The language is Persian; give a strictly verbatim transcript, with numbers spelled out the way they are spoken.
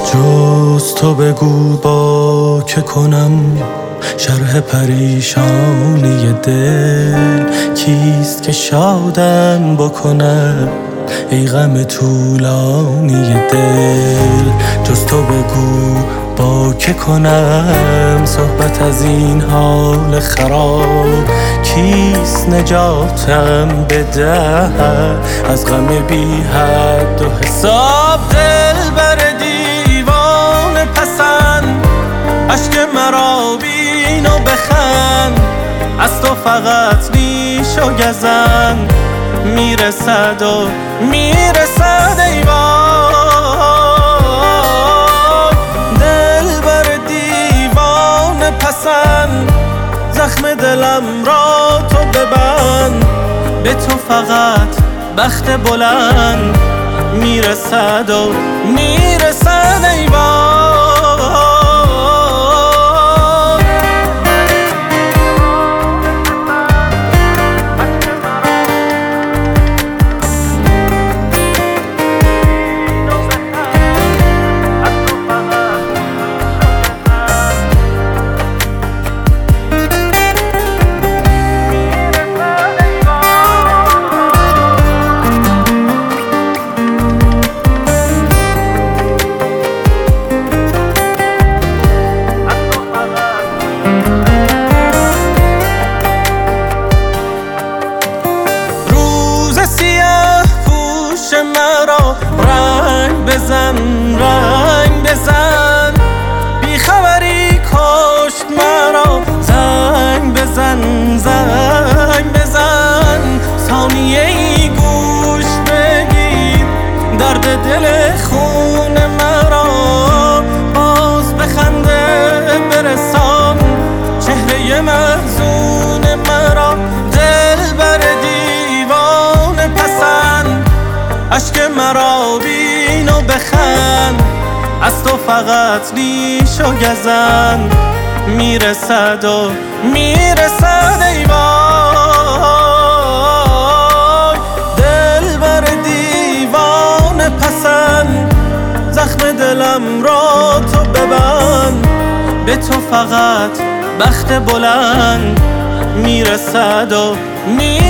جز تو بگو با که کنم شرح پریشانی دل. کیست که شادم بکند ای غم طولانی دل؟ جز تو بگو با که کنم صحبت از این حال خراب. کیست نجاتم بده از غم بی حد و حساب؟ دل بر دیوان پسند اشک مرا بین و بخند. از تو فقط ریش و گزند میرسد و میرسد ای وای. دل بر دیوان پسند زخم دلم را تو ببند. به تو فقط بخت بلند میرسد و میرسد ای وای. مرا رنگ بزن رنگ بزن، بیخبری کشت مرا. زنگ بزن زنگ بزن، ثانیه ای گوش بگیر درد دل خون مرا. باز بخنده برسان چهره محزون مرا. دل بر دیوان پسند اشک مرا بین و بخند. از تو فقط ریش و گزند میرسد و میرسد ای وای. دل بر دیوان پسند زخم دلم را تو ببند. به تو فقط بخت بلند میرسد و میرسد